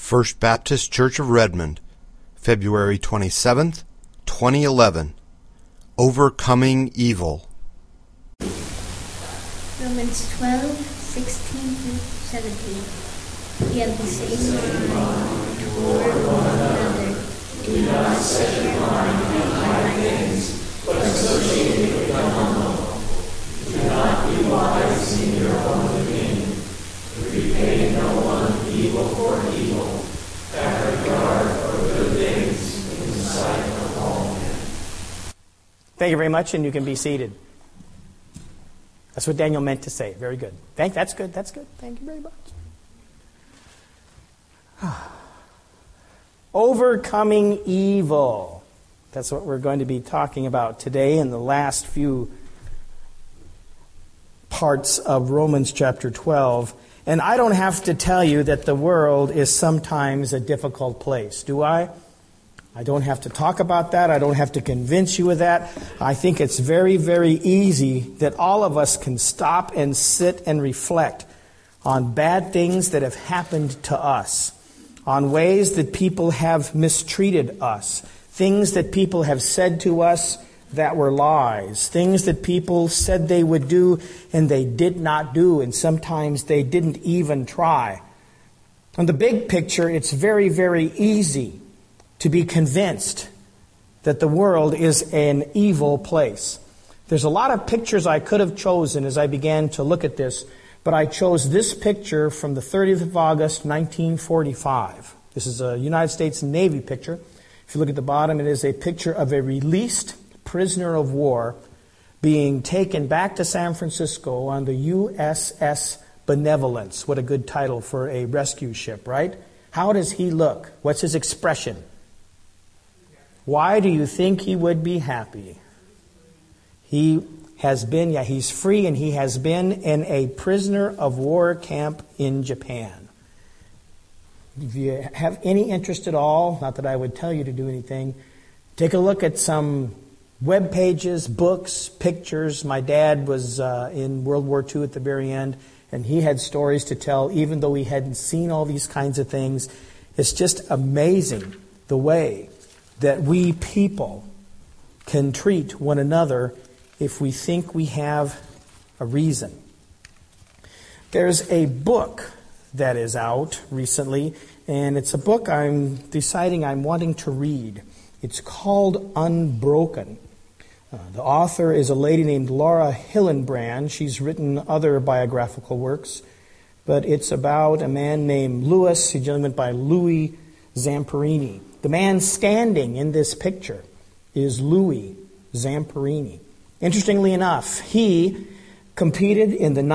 First Baptist Church of Redmond, February 27th, 2011. Overcoming Evil. Romans 12:16-17. Be of the same mind toward one another. Do not set your mind on high things, but associate with the humble. Do not be wise in your own opinion. Repay no one evil for evil. Have regard for good things in the sight of all men. Thank you very much, and you can be seated. That's what Daniel meant to say. Very good. That's good. Thank you very much. Overcoming evil. That's what we're going to be talking about today in the last few parts of Romans chapter 12. And I don't have to tell you that the world is sometimes a difficult place, do I? I don't have to talk about that. I don't have to convince you of that. I think it's very, very easy that all of us can stop and sit and reflect on bad things that have happened to us, on ways that people have mistreated us, things that people have said to us that were lies, things that people said they would do and they did not do, and sometimes they didn't even try. On the big picture, it's very, very easy to be convinced that the world is an evil place. There's a lot of pictures I could have chosen as I began to look at this, but I chose this picture from the 30th of August, 1945. This is a United States Navy picture. If you look at the bottom, it is a picture of a released prisoner of war being taken back to San Francisco on the USS Benevolence. What a good title for a rescue ship, right? How does he look? What's his expression? Why do you think he would be happy? He has been, he's free, and he has been in a prisoner of war camp in Japan. If you have any interest at all, not that I would tell you to do anything, take a look at some web pages, books, pictures. My dad was in World War II at the very end, and he had stories to tell, even though he hadn't seen all these kinds of things. It's just amazing the way that we people can treat one another if we think we have a reason. There's a book that is out recently, and it's a book I'm deciding I'm wanting to read. It's called Unbroken. The author is a lady named Laura Hillenbrand. She's written other biographical works, but it's about a man named Louis. He generally went by Louis Zamperini. The man standing in this picture is Louis Zamperini. Interestingly enough, he competed in the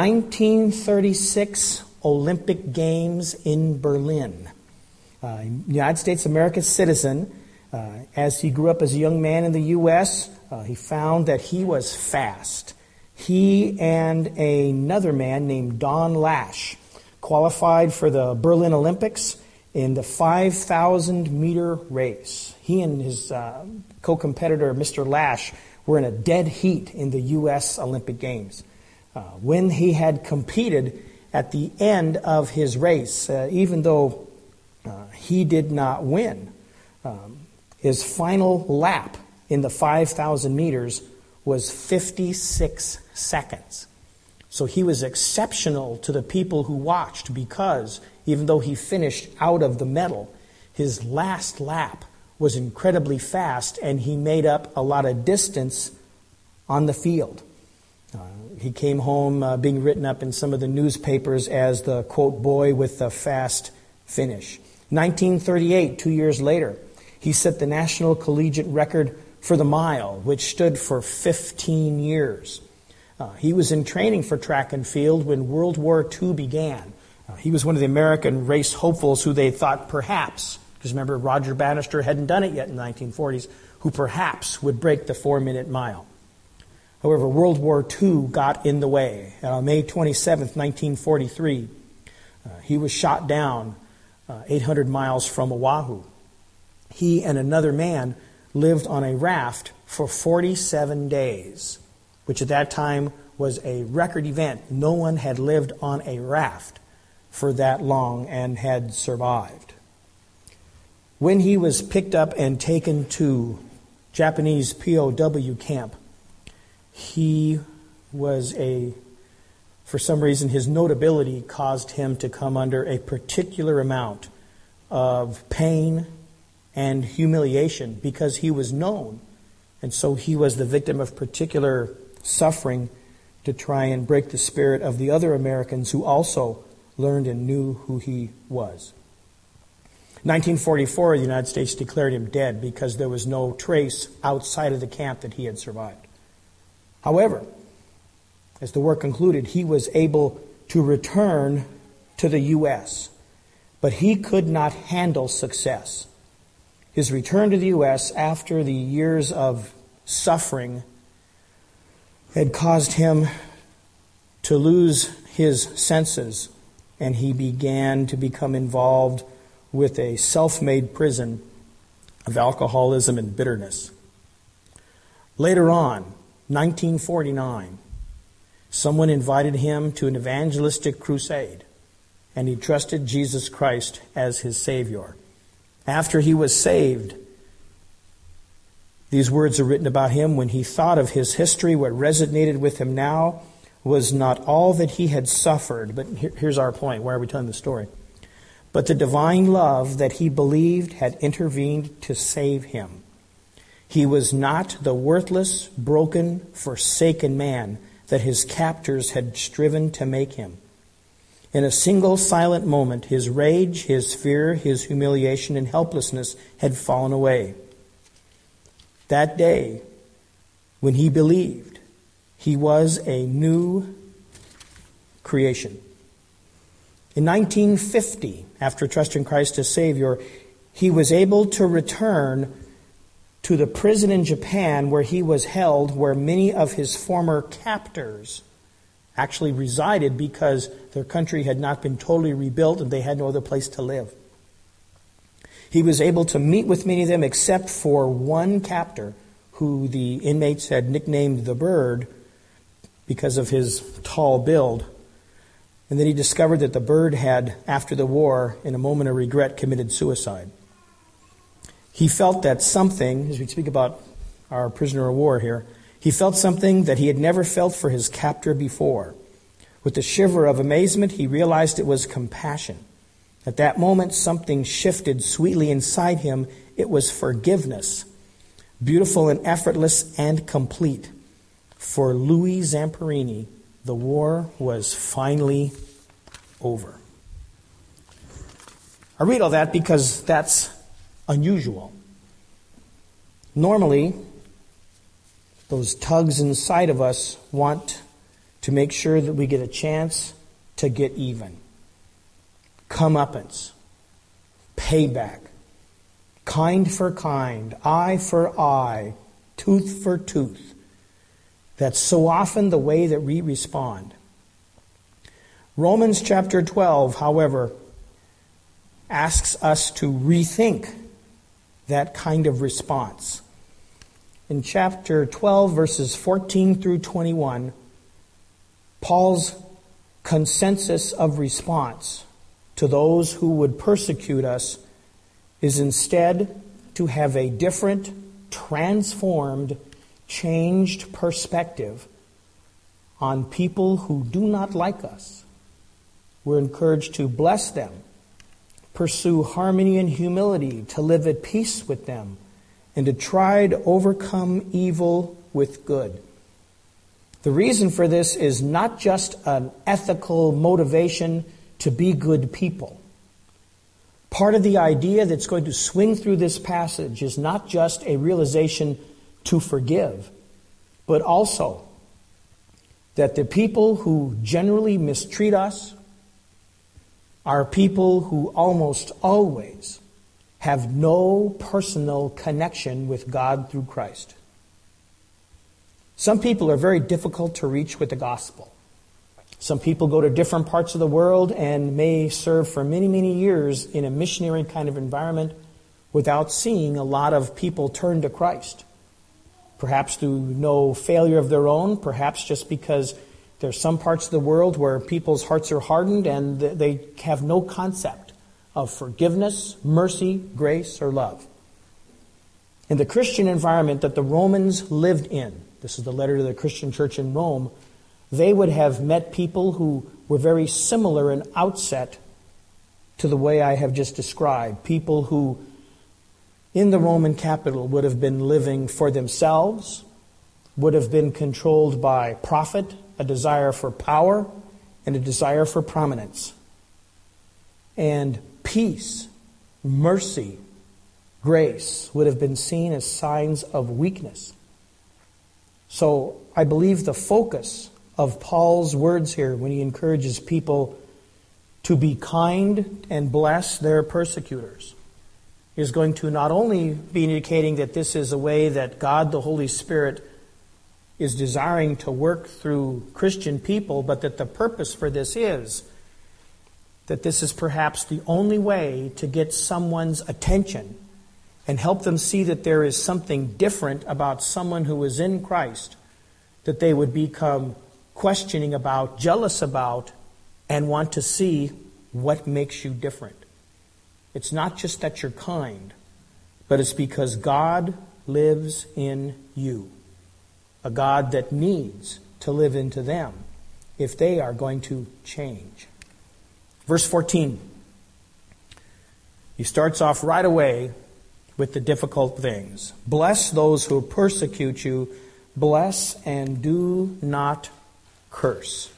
1936 Olympic Games in Berlin. United States American citizen. As he grew up as a young man in the U.S., he found that he was fast. He and another man named Don Lash qualified for the Berlin Olympics in the 5,000-meter race. He and his co-competitor, Mr. Lash, were in a dead heat in the U.S. Olympic Games. When he had competed at the end of his race, even though he did not win, his final lap in the 5,000 meters was 56 seconds. So he was exceptional to the people who watched because even though he finished out of the medal, his last lap was incredibly fast and he made up a lot of distance on the field. He came home being written up in some of the newspapers as the, quote, boy with the fast finish. 1938, 2 years later, he set the national collegiate record for the mile, which stood for 15 years. He was in training for track and field when World War II began. He was one of the American race hopefuls who they thought perhaps, because remember Roger Bannister hadn't done it yet in the 1940s, who perhaps would break the 4-minute mile. However, World War II got in the way. On May 27th, 1943, he was shot down 800 miles from Oahu. He and another man lived on a raft for 47 days, which at that time was a record event. No one had lived on a raft for that long and had survived. When he was picked up and taken to Japanese POW camp, he was for some reason, his notability caused him to come under a particular amount of pain and humiliation because he was known. And so he was the victim of particular suffering to try and break the spirit of the other Americans who also learned and knew who he was. 1944, the United States declared him dead because there was no trace outside of the camp that he had survived. However, as the war concluded, he was able to return to the U.S., but he could not handle success. His return to the U.S. after the years of suffering had caused him to lose his senses, and he began to become involved with a self-made prison of alcoholism and bitterness. Later on, 1949, someone invited him to an evangelistic crusade, and he trusted Jesus Christ as his Savior. After he was saved, these words are written about him. When he thought of his history, what resonated with him now was not all that he had suffered, but here's our point. Why are we telling the story? But the divine love that he believed had intervened to save him. He was not the worthless, broken, forsaken man that his captors had striven to make him. In a single silent moment, his rage, his fear, his humiliation, and helplessness had fallen away. That day, when he believed, he was a new creation. In 1950, after trusting Christ as Savior, he was able to return to the prison in Japan where he was held, where many of his former captors actually resided because their country had not been totally rebuilt and they had no other place to live. He was able to meet with many of them except for one captor who the inmates had nicknamed the Bird because of his tall build. And then he discovered that the Bird had, after the war, in a moment of regret, committed suicide. He felt that something, as we speak about our prisoner of war here, he felt something that he had never felt for his captor before. With a shiver of amazement, he realized it was compassion. At that moment, something shifted sweetly inside him. It was forgiveness, beautiful and effortless and complete. For Louis Zamperini, the war was finally over. I read all that because that's unusual. Normally, those tugs inside of us want to make sure that we get a chance to get even. Comeuppance, payback, kind for kind, eye for eye, tooth for tooth. That's so often the way that we respond. Romans chapter 12, however, asks us to rethink that kind of response. In chapter 12, verses 14 through 21, Paul's consensus of response to those who would persecute us is instead to have a different, transformed, changed perspective on people who do not like us. We're encouraged to bless them, pursue harmony and humility, to live at peace with them, and to try to overcome evil with good. The reason for this is not just an ethical motivation to be good people. Part of the idea that's going to swing through this passage is not just a realization to forgive, but also that the people who generally mistreat us are people who almost always have no personal connection with God through Christ. Some people are very difficult to reach with the gospel. Some people go to different parts of the world and may serve for many, many years in a missionary kind of environment without seeing a lot of people turn to Christ. Perhaps through no failure of their own, perhaps just because there's some parts of the world where people's hearts are hardened and they have no concept of forgiveness, mercy, grace, or love. In the Christian environment that the Romans lived in, this is the letter to the Christian church in Rome, they would have met people who were very similar in outset to the way I have just described. People who, in the Roman capital, would have been living for themselves, would have been controlled by profit, a desire for power, and a desire for prominence. And peace, mercy, grace would have been seen as signs of weakness. So I believe the focus of Paul's words here when he encourages people to be kind and bless their persecutors is going to not only be indicating that this is a way that God, the Holy Spirit, is desiring to work through Christian people, but that the purpose for this is that this is perhaps the only way to get someone's attention and help them see that there is something different about someone who is in Christ, that they would become questioning about, jealous about, and want to see what makes you different. It's not just that you're kind, but it's because God lives in you. A God that needs to live into them if they are going to change. Verse 14. He starts off right away with the difficult things. Bless those who persecute you. Bless and do not curse.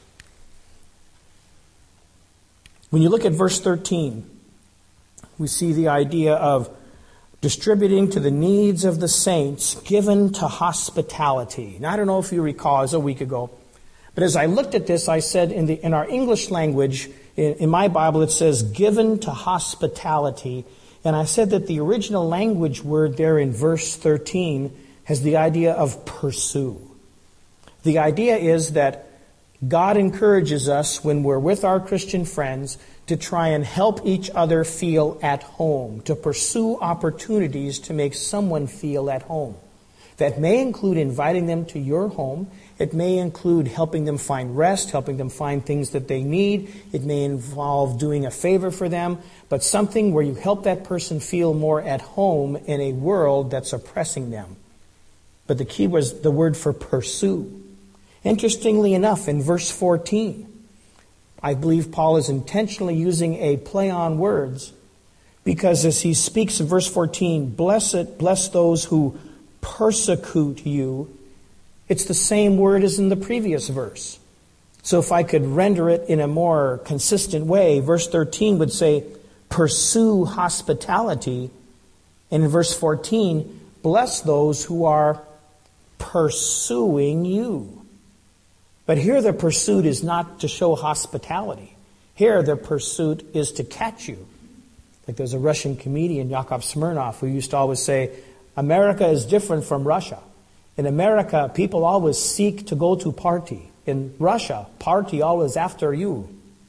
When you look at verse 13, we see the idea of distributing to the needs of the saints, given to hospitality. Now, I don't know if you recall, it was a week ago, but as I looked at this, I said in our English language, in my Bible, it says given to hospitality. And I said that the original language word there in verse 13 has the idea of pursue. The idea is that God encourages us when we're with our Christian friends to try and help each other feel at home, to pursue opportunities to make someone feel at home. That may include inviting them to your home. It may include helping them find rest, helping them find things that they need. It may involve doing a favor for them, but something where you help that person feel more at home in a world that's oppressing them. But the key was the word for pursue. Interestingly enough, in verse 14, I believe Paul is intentionally using a play on words because as he speaks in verse 14, bless those who persecute you, it's the same word as in the previous verse. So if I could render it in a more consistent way, verse 13 would say, pursue hospitality. And in verse 14, bless those who are pursuing you. But here the pursuit is not to show hospitality. Here the pursuit is to catch you. Like there's a Russian comedian, Yakov Smirnoff, who used to always say, America is different from Russia. In America, people always seek to go to party. In Russia, party always after you.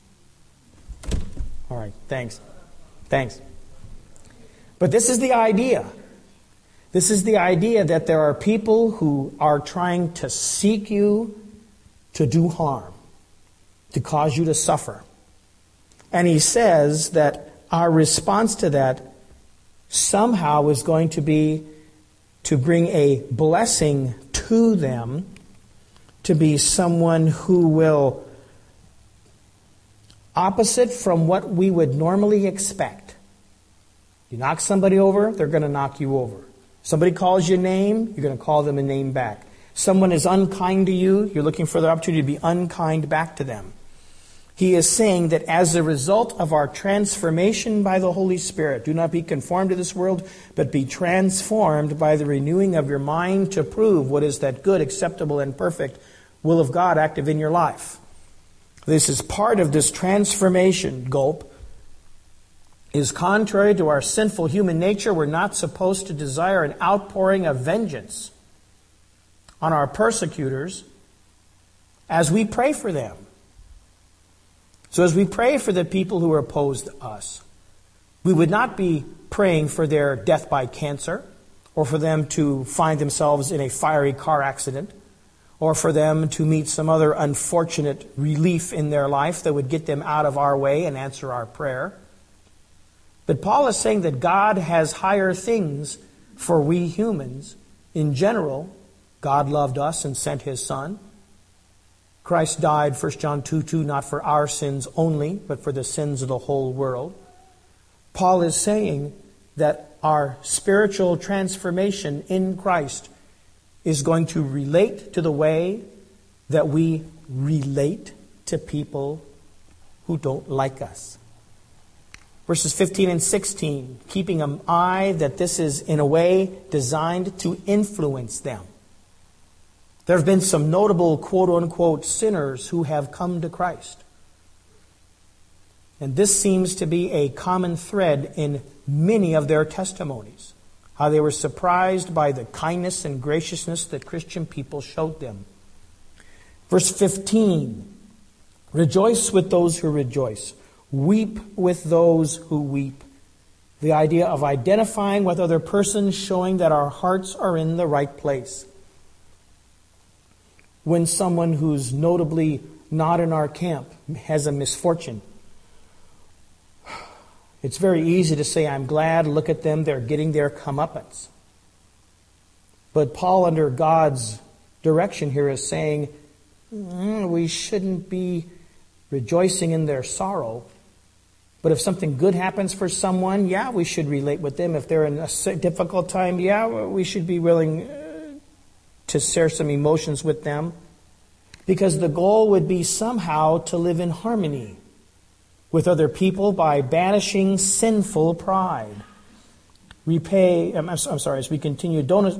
All right, thanks. But this is the idea. This is the idea that there are people who are trying to seek you to do harm, to cause you to suffer. And he says that our response to that somehow is going to be to bring a blessing to them, to be someone who will, opposite from what we would normally expect. You knock somebody over, they're going to knock you over. Somebody calls you a name, you're going to call them a name back. Someone is unkind to you, you're looking for the opportunity to be unkind back to them. He is saying that as a result of our transformation by the Holy Spirit, do not be conformed to this world, but be transformed by the renewing of your mind to prove what is that good, acceptable, and perfect will of God active in your life. This is part of this transformation, gulp, is contrary to our sinful human nature. We're not supposed to desire an outpouring of vengeance on our persecutors as we pray for them. So as we pray for the people who are opposed to us, we would not be praying for their death by cancer, or for them to find themselves in a fiery car accident, or for them to meet some other unfortunate relief in their life that would get them out of our way and answer our prayer. But Paul is saying that God has higher things for we humans. In general, God loved us and sent His Son. Christ died, 1 John 2:2, not for our sins only, but for the sins of the whole world. Paul is saying that our spiritual transformation in Christ is going to relate to the way that we relate to people who don't like us. Verses 15 and 16, keeping an eye that this is in a way designed to influence them. There have been some notable quote-unquote sinners who have come to Christ. And this seems to be a common thread in many of their testimonies. How they were surprised by the kindness and graciousness that Christian people showed them. Verse 15, rejoice with those who rejoice. Weep with those who weep. The idea of identifying with other persons, showing that our hearts are in the right place. When someone who's notably not in our camp has a misfortune, it's very easy to say, I'm glad, look at them, they're getting their comeuppance. But Paul, under God's direction here, is saying, we shouldn't be rejoicing in their sorrow. But if something good happens for someone, yeah, we should relate with them. If they're in a difficult time, yeah, we should be willing to share some emotions with them. Because the goal would be somehow to live in harmony with other people by banishing sinful pride. As we continue,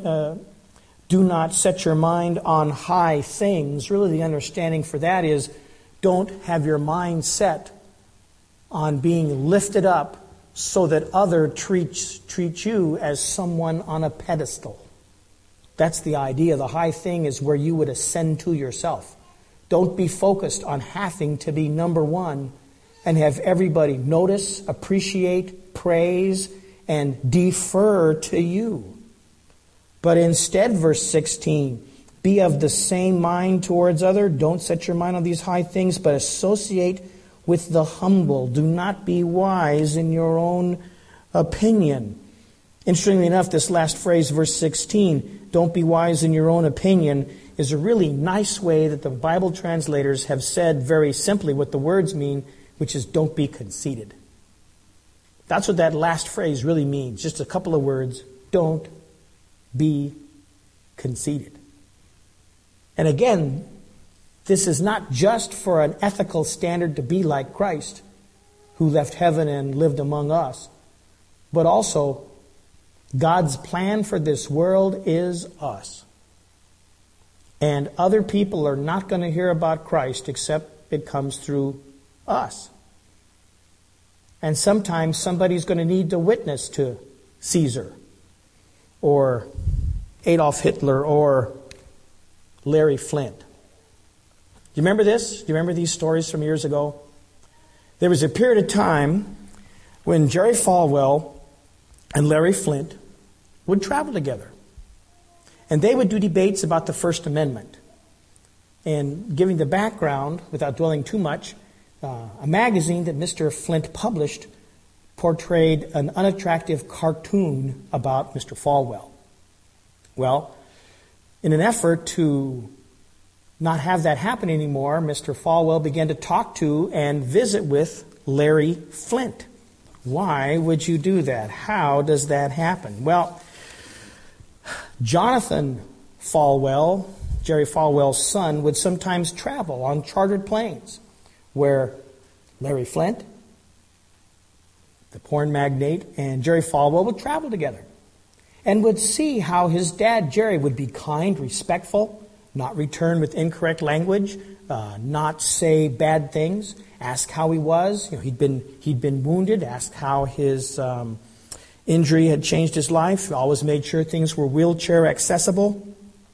do not set your mind on high things. Really, the understanding for that is don't have your mind set on being lifted up so that other treat you as someone on a pedestal. That's the idea. The high thing is where you would ascend to yourself. Don't be focused on having to be number one and have everybody notice, appreciate, praise, and defer to you. But instead, verse 16, be of the same mind towards other. Don't set your mind on these high things, but associate with the humble. Do not be wise in your own opinion. Interestingly enough, this last phrase, verse 16, don't be wise in your own opinion, is a really nice way that the Bible translators have said very simply what the words mean, which is don't be conceited. That's what that last phrase really means. Just a couple of words. Don't be conceited. And again, this is not just for an ethical standard to be like Christ, who left heaven and lived among us, but also God's plan for this world is us. And other people are not going to hear about Christ except it comes through us. And sometimes somebody's going to need to witness to Caesar or Adolf Hitler or Larry Flint. Do you remember this? Do you remember these stories from years ago? There was a period of time when Jerry Falwell and Larry Flint would travel together. And they would do debates about the First Amendment. And giving the background, without dwelling too much, a magazine that Mr. Flint published portrayed an unattractive cartoon about Mr. Falwell. Well, in an effort to not have that happen anymore, Mr. Falwell began to talk to and visit with Larry Flint. Why would you do that? How does that happen? Well, Jonathan Falwell, Jerry Falwell's son, would sometimes travel on chartered planes where Larry Flint, the porn magnate, and Jerry Falwell would travel together and would see how his dad, Jerry, would be kind, respectful, not return with incorrect language, not say bad things, ask how he was. You know, he'd been wounded, ask how his injury had changed his life, always made sure things were wheelchair accessible.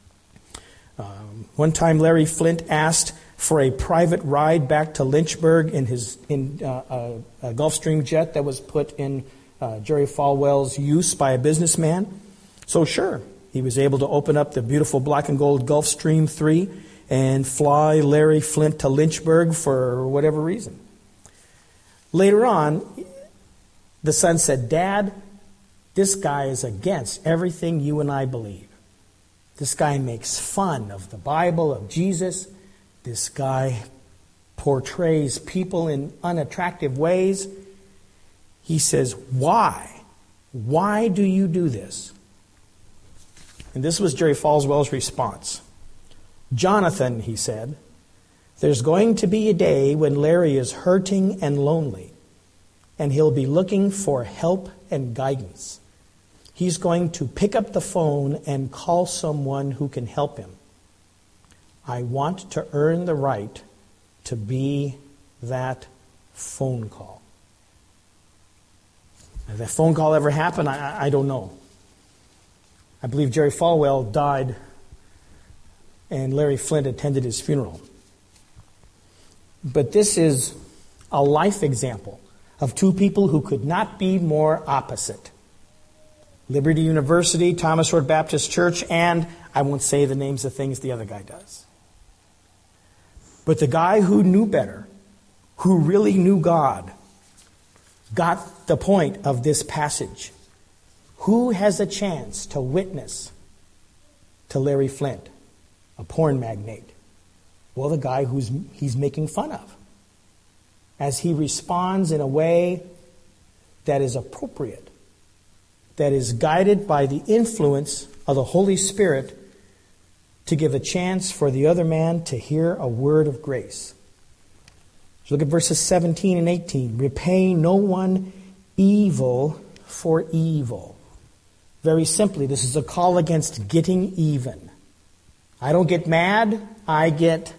One time Larry Flint asked for a private ride back to Lynchburg in a Gulfstream jet that was put in Jerry Falwell's use by a businessman. So sure, he was able to open up the beautiful black and gold Gulfstream 3 and fly Larry Flint to Lynchburg for whatever reason. Later on, The son said, Dad, this guy is against everything you and I believe. This guy makes fun of the Bible, of Jesus. This guy portrays people in unattractive ways. He says, why? Why do you do this? And this was Jerry Falwell's response. Jonathan, he said, there's going to be a day when Larry is hurting and lonely, and he'll be looking for help and guidance. He's going to pick up the phone and call someone who can help him. I want to earn the right to be that phone call. If that phone call ever happened, I don't know. I believe Jerry Falwell died and Larry Flint attended his funeral. But this is a life example of two people who could not be more opposite. Liberty University, Thomas Road Baptist Church, and I won't say the names of things the other guy does. But the guy who knew better, who really knew God, got the point of this passage. Who has a chance to witness to Larry Flint, a porn magnate? Well, the guy he's making fun of, as he responds in a way that is appropriate, that is guided by the influence of the Holy Spirit to give a chance for the other man to hear a word of grace. So look at verses 17 and 18. Repay no one evil for evil. Very simply, this is a call against getting even. I don't get mad, I get...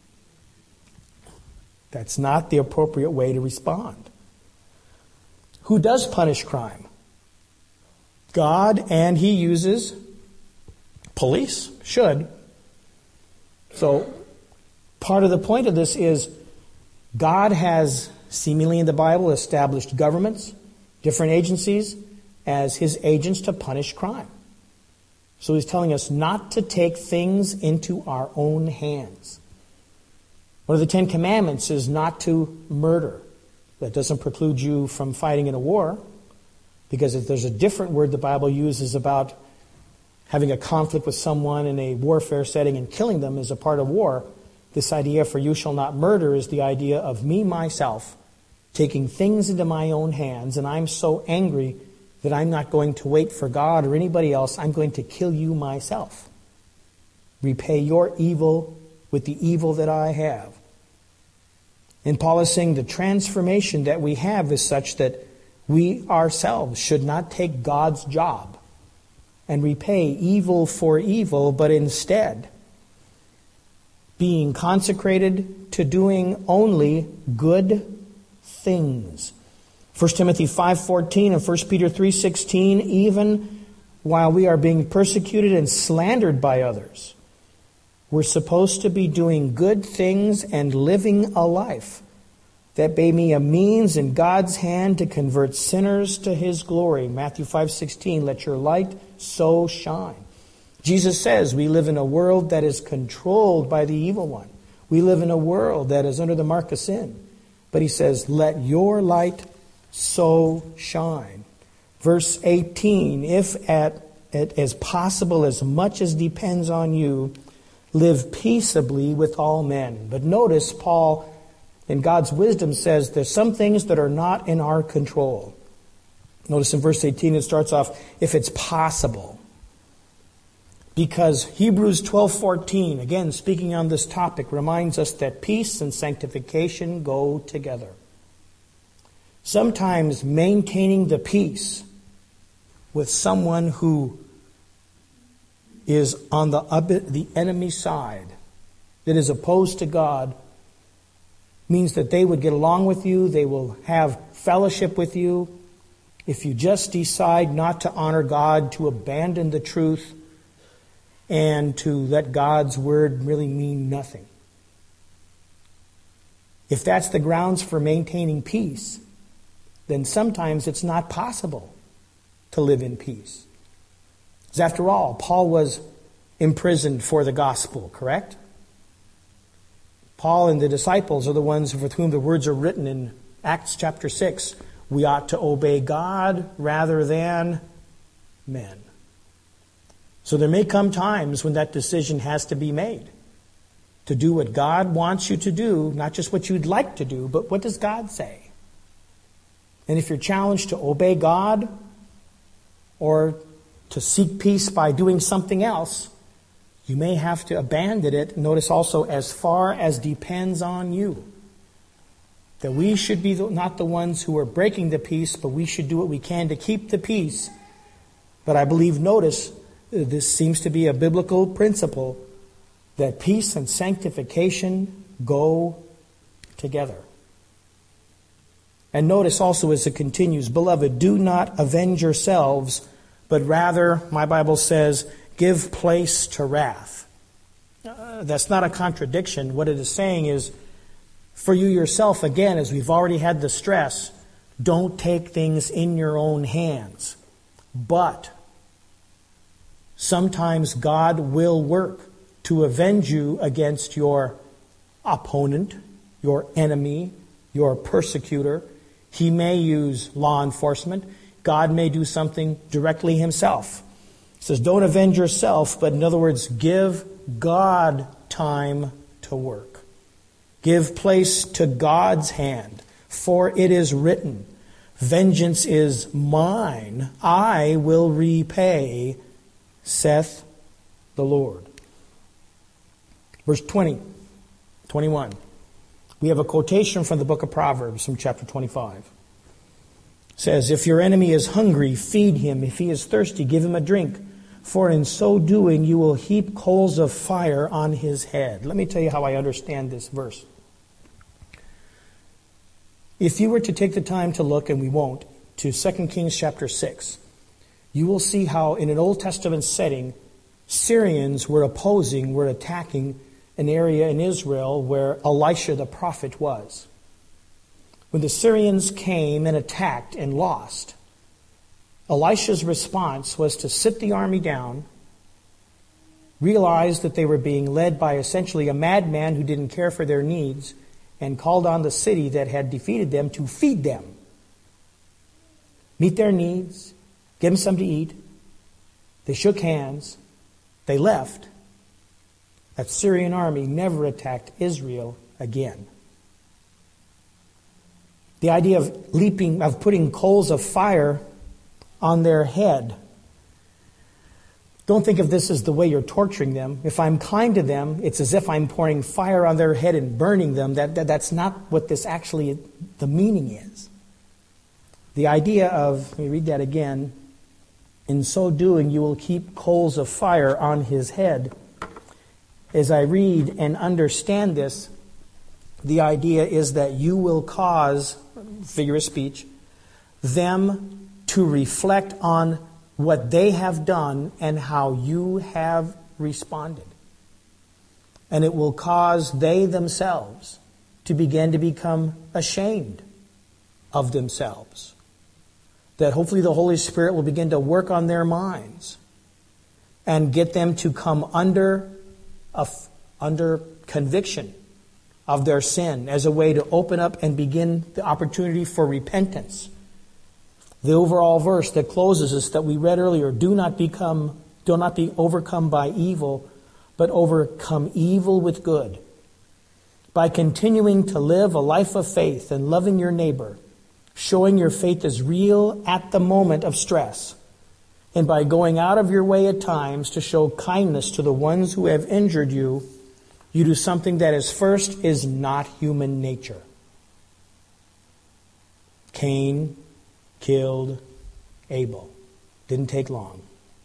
That's not the appropriate way to respond. Who does punish crime? God, and He uses police, should. So, part of the point of this is God has, seemingly in the Bible, established governments, different agencies, as His agents to punish crime. So He's telling us not to take things into our own hands. One of the 10 Commandments is not to murder. That doesn't preclude you from fighting in a war, because if there's a different word the Bible uses about having a conflict with someone in a warfare setting and killing them as a part of war, this idea for you shall not murder is the idea of me, myself, taking things into my own hands, and I'm so angry that I'm not going to wait for God or anybody else. I'm going to kill you myself. Repay your evil with the evil that I have. And Paul is saying the transformation that we have is such that we ourselves should not take God's job and repay evil for evil, but instead being consecrated to doing only good things. 1 Timothy 5:14 and 1 Peter 3:16, even while we are being persecuted and slandered by others, we're supposed to be doing good things and living a life that may be a means in God's hand to convert sinners to His glory. Matthew 5:16, let your light so shine. Jesus says we live in a world that is controlled by the evil one. We live in a world that is under the mark of sin. But He says, let your light so shine. Verse 18, if as possible, as much as depends on you, live peaceably with all men. But notice Paul, in God's wisdom, says there's some things that are not in our control. Notice in verse 18 it starts off, if it's possible. Because Hebrews 12:14, again speaking on this topic, reminds us that peace and sanctification go together. Sometimes maintaining the peace with someone who is on the enemy side, that is opposed to God, means that they would get along with you, they will have fellowship with you. If you just decide not to honor God, to abandon the truth, and to let God's word really mean nothing. If that's the grounds for maintaining peace, then sometimes it's not possible to live in peace. Because after all, Paul was imprisoned for the gospel, correct? Paul and the disciples are the ones with whom the words are written in Acts chapter 6, We ought to obey God rather than men. So there may come times when that decision has to be made. To do what God wants you to do, not just what you'd like to do, but what does God say? And if you're challenged to obey God or to seek peace by doing something else, you may have to abandon it. Notice also, as far as depends on you. That we should be not the ones who are breaking the peace, but we should do what we can to keep the peace. But I believe, notice, this seems to be a biblical principle, that peace and sanctification go together. And notice also as it continues, beloved, do not avenge yourselves, but rather, my Bible says, give place to wrath. That's not a contradiction. What it is saying is, for you yourself, again, as we've already had the stress, don't take things in your own hands. But sometimes God will work to avenge you against your opponent, your enemy, your persecutor. He may use law enforcement. God may do something directly himself. He says, don't avenge yourself, but in other words, give God time to work. Give place to God's hand, for it is written, vengeance is mine, I will repay, saith the Lord. Verse 20, 21. We have a quotation from the book of Proverbs from chapter 25. It says, if your enemy is hungry, feed him. If he is thirsty, give him a drink. For in so doing, you will heap coals of fire on his head. Let me tell you how I understand this verse. If you were to take the time to look, and we won't, to 2 Kings chapter 6, you will see how in an Old Testament setting, Syrians were attacking an area in Israel where Elisha the prophet was. When the Syrians came and attacked and lost, Elisha's response was to sit the army down, realize that they were being led by essentially a madman who didn't care for their needs, and called on the city that had defeated them to feed them. Meet their needs, give them something to eat. They shook hands. They left. That Syrian army never attacked Israel again. The idea of putting coals of fire on their head. Don't think of this as the way you're torturing them. If I'm kind to them, it's as if I'm pouring fire on their head and burning them. That's not what this actually, the meaning is. The idea of, let me read that again, in so doing you will keep coals of fire on his head. As I read and understand this, the idea is that you will cause, figure of speech, them to reflect on what they have done and how you have responded. And it will cause they themselves to begin to become ashamed of themselves. That hopefully the Holy Spirit will begin to work on their minds and get them to come under conviction of their sin as a way to open up and begin the opportunity for repentance. The overall verse that closes us that we read earlier, do not be overcome by evil, but overcome evil with good. By continuing to live a life of faith and loving your neighbor, showing your faith is real at the moment of stress, and by going out of your way at times to show kindness to the ones who have injured you, you do something that is not human nature. Cain killed Abel. Didn't take long.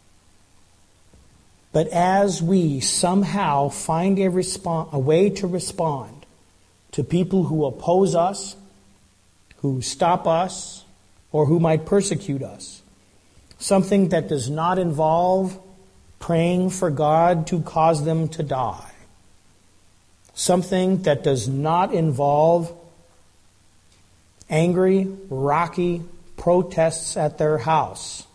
But as we somehow find a way to respond to people who oppose us, who stop us, or who might persecute us, something that does not involve praying for God to cause them to die, something that does not involve angry, rocky protests at their house,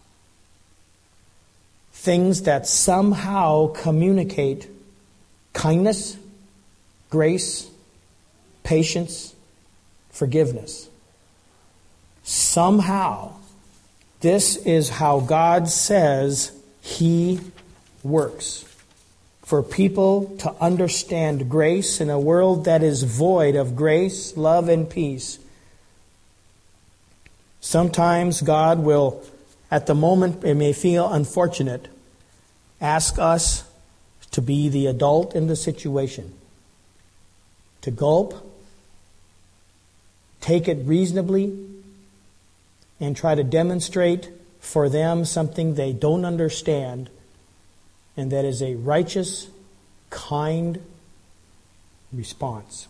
things that somehow communicate kindness, grace, patience, forgiveness. Somehow, this is how God says He works. For people to understand grace in a world that is void of grace, love, and peace. Sometimes God will, at the moment it may feel unfortunate, ask us to be the adult in the situation. To gulp, take it reasonably, and try to demonstrate for them something they don't understand, and that is a righteous, kind response.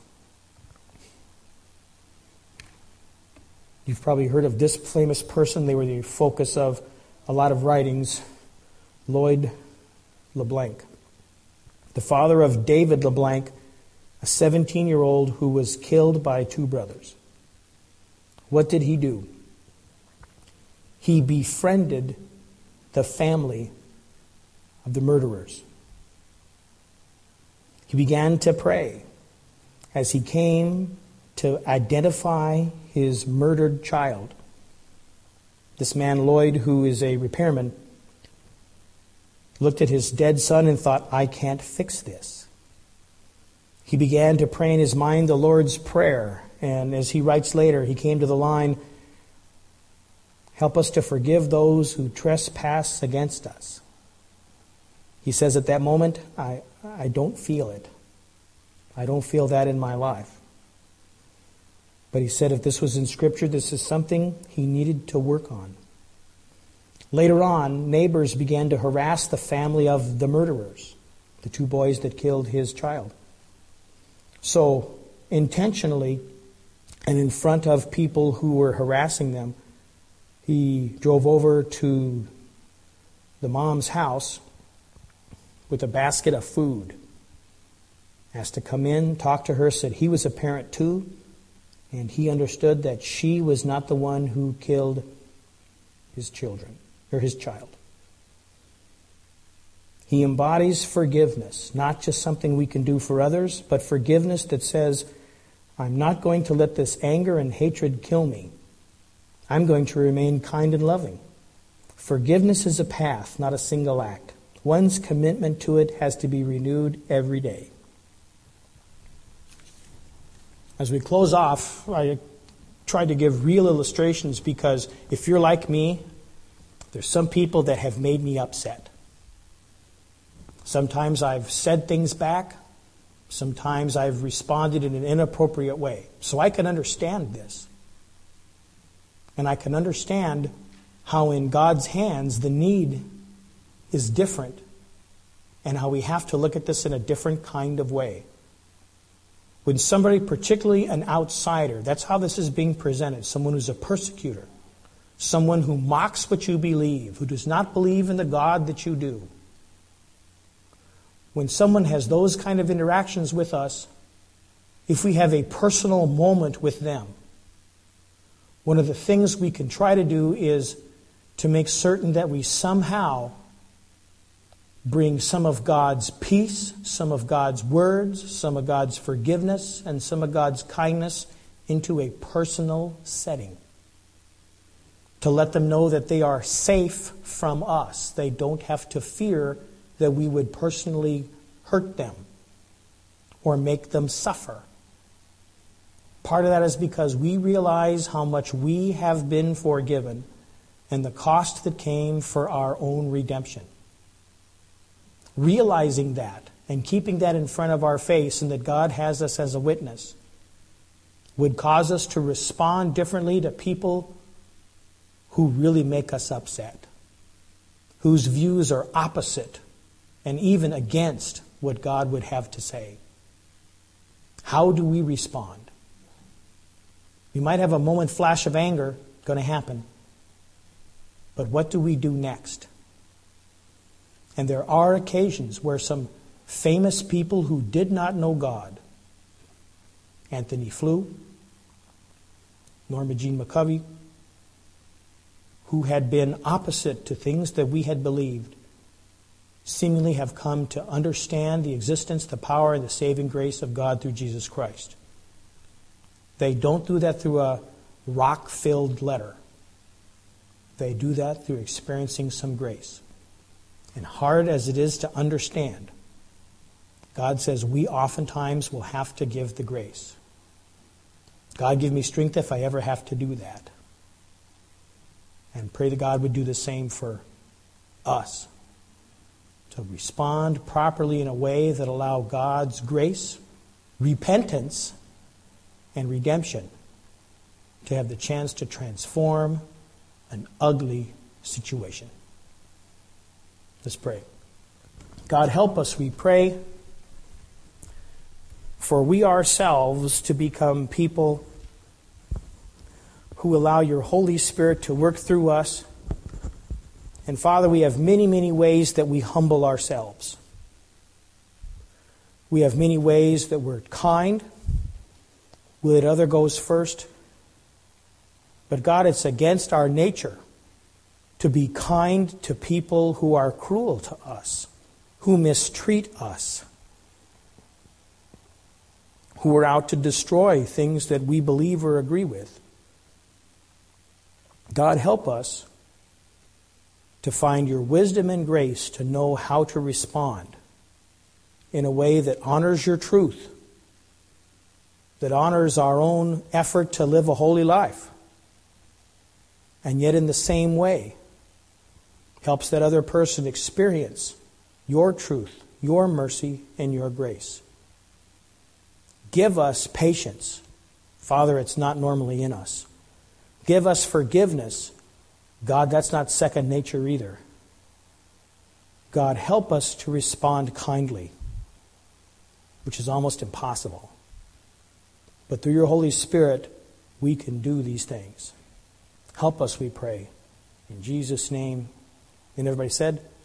You've probably heard of this famous person. They were the focus of a lot of writings. Lloyd LeBlanc. The father of David LeBlanc, a 17-year-old who was killed by two brothers. What did he do? He befriended the family of the murderers. He began to pray as he came to identify his murdered child. This man, Lloyd, who is a repairman, looked at his dead son and thought, I can't fix this. He began to pray in his mind the Lord's Prayer. And as he writes later, he came to the line, help us to forgive those who trespass against us. He says at that moment, I don't feel it. I don't feel that in my life. But he said if this was in Scripture, this is something he needed to work on. Later on, neighbors began to harass the family of the murderers, the two boys that killed his child. So, intentionally, and in front of people who were harassing them, he drove over to the mom's house with a basket of food. Asked to come in, talk to her, said he was a parent too, and he understood that she was not the one who killed his children, or his child. He embodies forgiveness, not just something we can do for others, but forgiveness that says, I'm not going to let this anger and hatred kill me. I'm going to remain kind and loving. Forgiveness is a path, not a single act. One's commitment to it has to be renewed every day. As we close off, I tried to give real illustrations because if you're like me, there's some people that have made me upset. Sometimes I've said things back. Sometimes I've responded in an inappropriate way. So I can understand this. And I can understand how in God's hands the need is different and how we have to look at this in a different kind of way. When somebody, particularly an outsider, that's how this is being presented, someone who's a persecutor, someone who mocks what you believe, who does not believe in the God that you do. When someone has those kind of interactions with us, if we have a personal moment with them, one of the things we can try to do is to make certain that we somehow bring some of God's peace, some of God's words, some of God's forgiveness, and some of God's kindness into a personal setting. To let them know that they are safe from us. They don't have to fear that we would personally hurt them or make them suffer. Part of that is because we realize how much we have been forgiven and the cost that came for our own redemption. Realizing that and keeping that in front of our face and that God has us as a witness would cause us to respond differently to people who really make us upset, whose views are opposite and even against what God would have to say. How do we respond? We might have a moment flash of anger, going to happen. But what do we do next? And there are occasions where some famous people who did not know God, Anthony Flew, Norma Jean McCovey, who had been opposite to things that we had believed, seemingly have come to understand the existence, the power, and the saving grace of God through Jesus Christ. They don't do that through a rock-filled letter. They do that through experiencing some grace. And hard as it is to understand, God says we oftentimes will have to give the grace. God, give me strength if I ever have to do that. And pray that God would do the same for us. To respond properly in a way that allow God's grace, repentance, and redemption to have the chance to transform an ugly situation. Let's pray. God, help us, we pray, for we ourselves to become people who allow your Holy Spirit to work through us. And Father, we have many, many ways that we humble ourselves. We have many ways that we're kind. We let other goes first. But God, it's against our nature to be kind to people who are cruel to us, who mistreat us, who are out to destroy things that we believe or agree with. God, help us to find your wisdom and grace to know how to respond in a way that honors your truth, that honors our own effort to live a holy life, and yet in the same way helps that other person experience your truth, your mercy, and your grace. Give us patience. Father, it's not normally in us. Give us forgiveness. God, that's not second nature either. God, help us to respond kindly, which is almost impossible. But through your Holy Spirit, we can do these things. Help us, we pray. In Jesus' name. And everybody said,